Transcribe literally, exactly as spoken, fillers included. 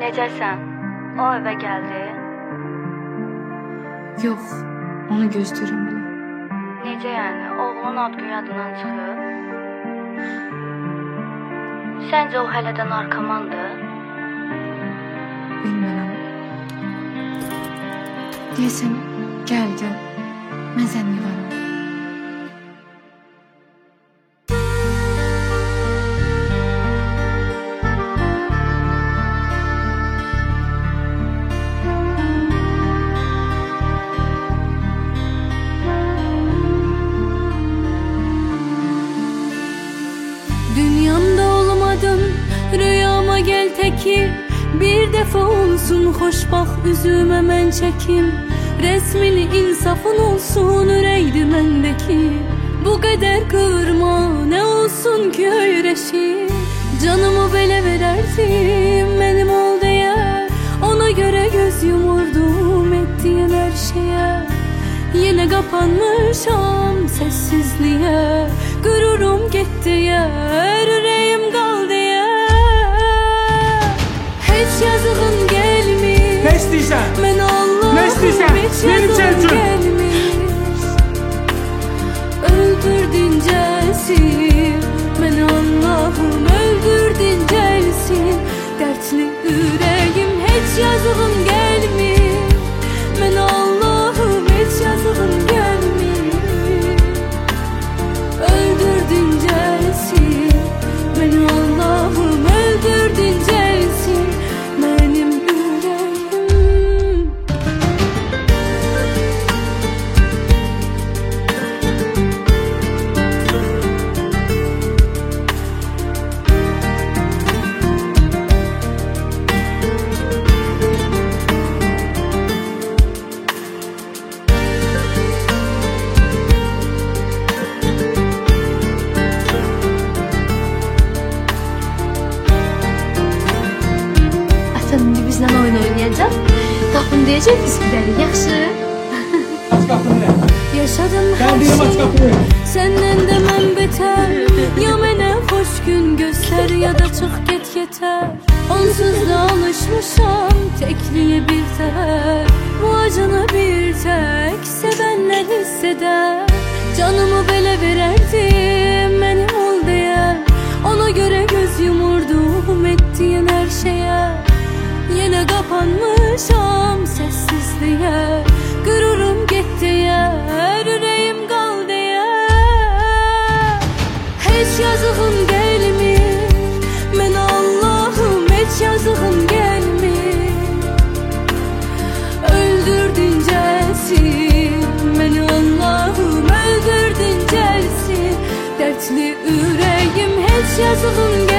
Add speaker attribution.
Speaker 1: Necəsən? O evə gəldi?
Speaker 2: Yox, onu gözləyirəm elə.
Speaker 1: Necə yəni? Oğlun adqı yadından çıxıb? Səncə o hələ də narkomandır?
Speaker 2: Bilmirəm. Deyəsən, gəl, gəl. Mən səni yıxaram.
Speaker 3: Dünyamda olmadım, rüyama gel teki. Bir defa olsun hoşbax üzümə mən çəkim. Resmini insafın olsun ürəkdi məndəki. Bu qədər qıvırma nə olsun ki öyrəşim. Canımı belə verərdim mənim ol deyə. Ona görə göz yumurdum etdiyim hər şeyə. Yenə qapanmışam səssizliyə. Qürurum getdi yer, ürəyim qal deyə. Heç yazığın gəlmir.
Speaker 4: Nə istəyirsən?
Speaker 3: Mən Allahım,
Speaker 4: nə istəyirsən?
Speaker 3: Heç yazığın gəlmir. Öldürdün cəlsin. Mən Allahım, öldürdün cəlsin. Dərdli ürəyim, heç yazığın gəlmir. Mən Allahım, heç yazığın gəlmir. Öldürdün cəlsin. Mən Allahım, öldürdün cəlsin. Mənim ürəyim.
Speaker 2: Bizlə oyun oynayacaq. Tapın deyəcək bisküləri, yaxşı?
Speaker 4: Aç qapını.
Speaker 3: Yaşadım
Speaker 4: Mən
Speaker 3: hər
Speaker 4: deyim aç qapını.
Speaker 3: şey səndən də mən betər. Ya mənə xoş gün göstər, ya da çıx get yetər. Onsuz da alışmışam təkliyə bir tər. Bu acını bir tək sevənlər hiss edər. Canımı belə verərdim mənim ol deyə. Ona görə göz yumurdum etdiyin hər şeyə. Yenə qapanmışam səssizliyə. Qürurum getdi yer, ürəyim qal deyə. Heç yazığın gəlmir. Mən Allahım, heç yazığın gəlmir. Öldürdün cəlsin. Mən Allahım, öldürdün cəlsin. Dərdli ürəyim, heç yazığın gəlmir.